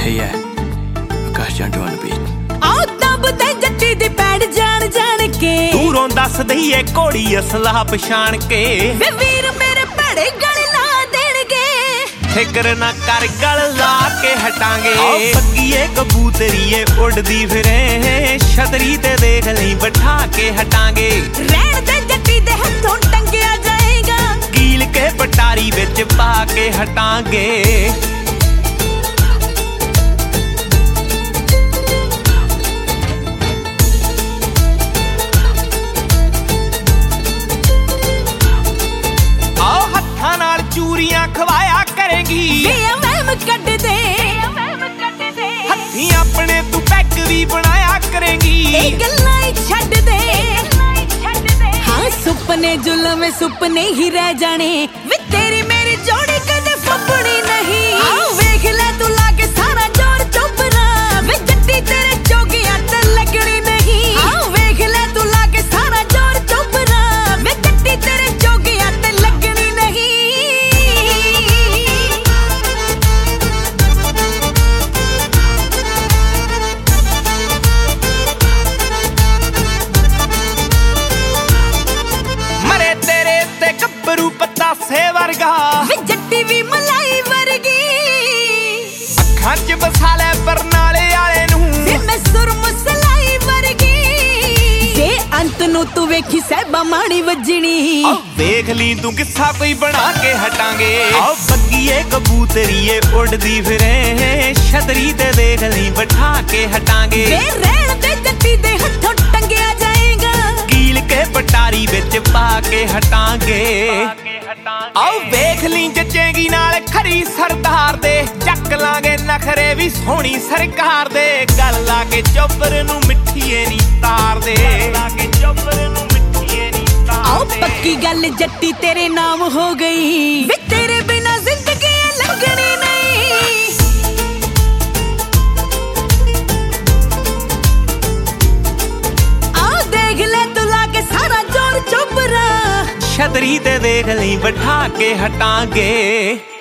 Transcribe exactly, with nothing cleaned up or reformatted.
Hey yeah, Akash Jantu on the beat. ਆਹ ਦੱਬਦੇ ਜੱਟੀ ਦੀ ਪੈੜ ਜਾਣ ਜਾਣ ਕੇ ਦੂਰੋਂ ਦੱਸ ਦਈਏ ਘੋੜੀ ਅਸਲਾ ਪਛਾਣ ਕੇ ਵੇ ਵੀਰ ਮੇਰੇ ਭੜੇ ਗਲ ਲਾ ਦੇਣਗੇ ਫਿਕਰ ਨਾ ਕਰ ਗਲ ਲਾ ਕੇ ਹਟਾਂਗੇ ਬੱਗੀਏ ਕਬੂਤਰੀਏ ਉੱਡਦੀ ਫਿਰੇ ਛਤਰੀ ਤੇ ਦੇਖ ਲਈ ਬਿਠਾ ਕੇ ਹਟਾਂਗੇ ਰਹਿਣ ਦੇ ਜੱਟੀ ਦੇ ਹੱਥੋਂ ਟੰਗਿਆ ਜਾਏਗਾ ਕੀਲ ਕੇ ਪਟਾਰੀ ਵਿੱਚ ਪਾ ਕੇ ਹਟਾਂਗੇ ਚੂਰੀਆਂ ਖਵਾਇਆ ਕਰੇਗੀ ਵੇ ਵਹਿਮ ਕੱਢ ਦੇ ਹੱਥੀਂ ਆਪਣੇ ਤੂੰ ਪੈਗ ਵੀ ਬਣਾਇਆ ਕਰੇਗੀ ਇਹ ਗੱਲਾਂ ਹੀ ਛੱਡ ਦੇ ਹਾਂ ਸੁਪਨੇ ਜ਼ੁਲਮ ਸੁਪਨੇ ਹੀ ਰਹਿ ਜਾਣੇ ਵੇ ਤੇਰੀ ਮੇਰੀ ਜੋੜੀ ਕਦੇ ਫੱਬਣੀ ਨਹੀਂ ਆਹ ਵੇਖ ਲੈ ਤੂੰ ਲਾ ਕੇ ਸਾਰਾ ਜ਼ੋਰ ਚੁੱਪਰਾ ਵੇ ਜੱਟੀ ਤੇਰੇ ਜੋਗੀਆਂ ਤੇ ਲੱਗਣੀ ਨਹੀਂ ਆਹ ਵੇਖ ਲੈ ਤੂੰ ਲਾ ਕੇ ਸਾਰਾ ਜ਼ੋਰ ਚੁੱਪਰਾ ਵੇ ਜੱਟੀ ਤੇਰੇ ਜੋਗੀਆਂ ਤੇ ਲੱਗਣੀ ਨਹੀਂ ਸੇ ਵਰਗਾ ਵੇ ਜੱਟੀ ਵੀ ਮਲਾਈ ਵਰਗੀ ਅੱਖਾਂ 'ਚ ਵਸਾ ਲੈ ਬਰਨਾਲੇ ਵਾਲੇ ਨੂੰ ਵੇ ਮੈਂ ਸੁਰਮਸਲਾਈ ਵਰਗੀ ਜੇ ਅੰਤ ਨੂੰ ਤੂੰ ਵੇਖੀ ਸਹਿਬਾ ਮਾਣੀ ਵੱਜਣੀ ਆ ਵੇਖ ਲਈ ਤੂੰ ਕਿੱਸਾ ਕੋਈ ਬਣਾ ਕੇ ਹਟਾਂਗੇ ਆ ਬੱਗੀਏ ਕਬੂਤਰੀਏ ਉੱਡਦੀ ਫਿਰੇ ਛਤਰੀ ਤੇ ਦੇਖ ਲਈ ਬਿਠਾ ਕੇ ਹਟਾਂਗੇ ਵੇ ਰਹਿਣ ਦੇ ਜੱਟੀ ਦੇ ਹੱਥੋਂ ਟੰਗਿਆ ਜਾਏਗਾ ਕੀਲ ਕੇ ਪਟਾਰੀ ਵਿੱਚ ਪਾ ਕੇ ਹਟਾਂਗੇ ਆਓ ਵੇਖ ਲਈ ਜੱਜੇਗੀ ਨਾਲ ਖਰੀ ਸਰਦਾਰ ਦੇ ਚੱਕ ਲਾਂਗੇ ਨਖਰੇ ਵੀ ਸੋਹਣੀ ਸਰਕਾਰ ਦੇ ਗੱਲ ਲਾ ਕੇ ਚੋਬਰ ਨੂੰ ਮਿੱਠੀਏ ਨੀ ਤਾਰ ਦੇ ਲਾ ਕੇ ਚੋਬਰ ਨੂੰ ਮਿੱਠੀਏ ਨੀ ਤਾਰ ਦੇ ਆਓ ਪੱਕੀ ਗੱਲ ਜੱਟੀ ਤੇਰੇ ਨਾਮ ਹੋ ਗਈ ਵੇ ਤੇਰੇ ਬਿਨਾ ਜ਼ਿੰਦਗੀ ਲੰਘਣੀ ਨਹੀਂ ਆਓ ਦੇਖ ਲੈ ਤੂੰ ਲਾ ਕੇ ਸਾਰਾ ਜ਼ੋਰ ਚੁੱਪਰਾ ਛਤਰੀ ਤੇ ਦੇਖ ਲਈ ਬਿਠਾ ਕੇ ਹਟਾਂਗੇ।